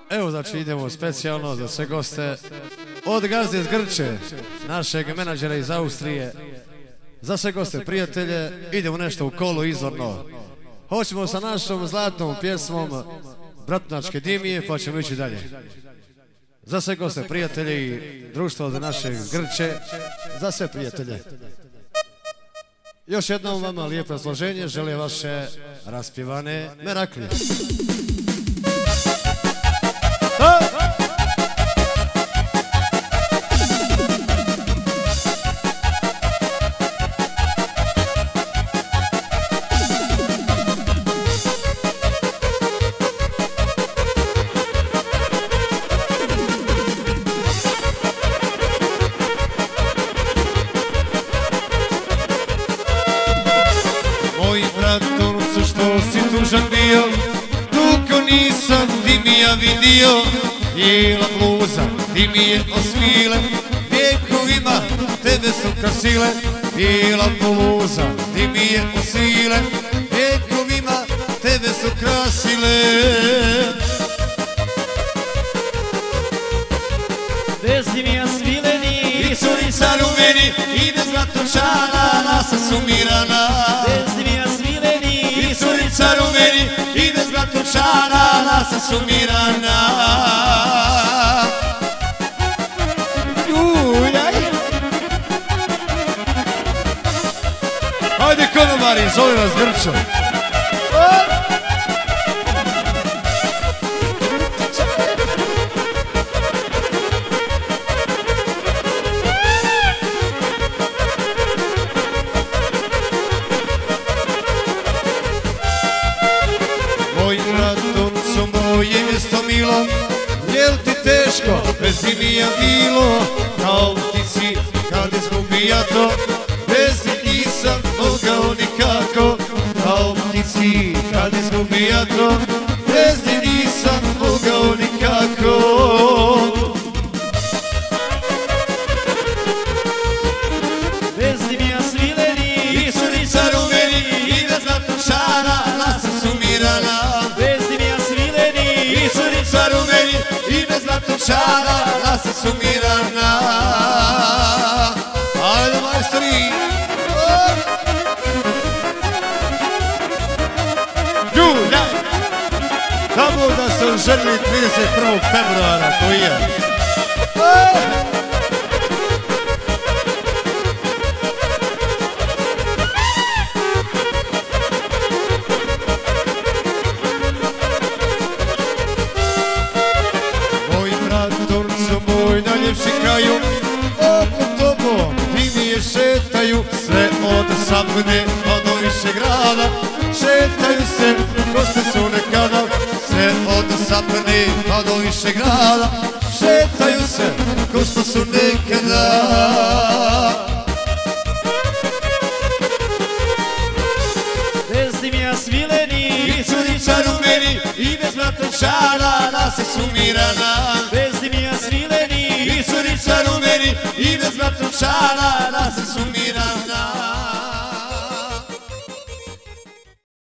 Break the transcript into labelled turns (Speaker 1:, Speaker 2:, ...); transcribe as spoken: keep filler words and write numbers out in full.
Speaker 1: Evo znači idemo specijalno za sve goste od gazde iz Grče, našeg menadžera iz Austrije. Za sve goste, prijatelje, idemo nešto u kolu izvorno. Hoćemo sa našom zlatnom pjesmom Bratunačke dimije, pa ćemo ići dalje. Za sve goste, prijatelji i društvo od našeg Grče, za sve prijatelje. Još jednom vama lijepo razloženje, žele vaše raspjevane meraklije.
Speaker 2: Bio, dugo nisam dimija vidio, bijela bluza dimije osvile, vjekovima tebe su krasile. Bijela bluza dimije osvile, vjekovima tebe su krasile.
Speaker 3: Bez dimija svileni
Speaker 2: i curica rumeni, i bez zlatočana nasa sumirana.
Speaker 3: Bez dimija svileni
Speaker 2: i curica rumeni, i bez zlatočana nasa sumirana.
Speaker 1: Hajde konobari, zove vas Grčo.
Speaker 2: Jel ti teško, bez dimija bilo, kao ptici kad izgubija to, bez njih nisam mogao nikako. Kao ptici kad izgubija to, bez njih nisam mogao nikako.
Speaker 3: Bez dimija svileni
Speaker 2: i curica rumeni, i bez zlatočana na srcu mirana.
Speaker 3: Bez dimija svileni
Speaker 2: i curica rumeni, i bez zlatočana na srcu mirana. Ajde majstori! Ljulja! Tamo da se želi trideset prvog februara, to je. Oko tobom dimije šetaju, sve od Sapne pa do Višegrada. Šetaju se ko što su nekada, sve od Sapne pa do Višegrada. Šetaju se ko što su nekada.
Speaker 3: Bez dimija svileni
Speaker 2: i curica rumeni, i bez zlatočana na srcu mirana.
Speaker 3: Bez dimija svileni
Speaker 2: i curica rumeni, i bez zlatočana na srcu